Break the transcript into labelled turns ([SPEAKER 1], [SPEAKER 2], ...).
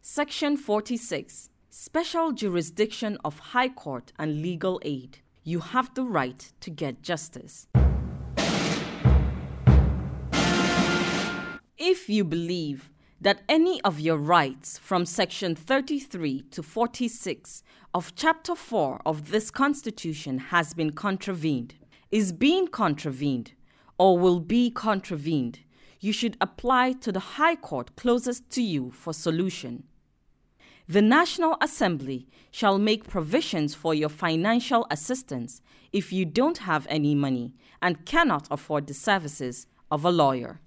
[SPEAKER 1] Section 46. Special jurisdiction of High Court and legal aid. You have the right to get justice. If you believe that any of your rights from Section 33 to 46 of Chapter 4 of this Constitution has been contravened, is being contravened, or will be contravened, you should apply to the High Court closest to you for solution. The National Assembly shall make provisions for your financial assistance if you don't have any money and cannot afford the services of a lawyer.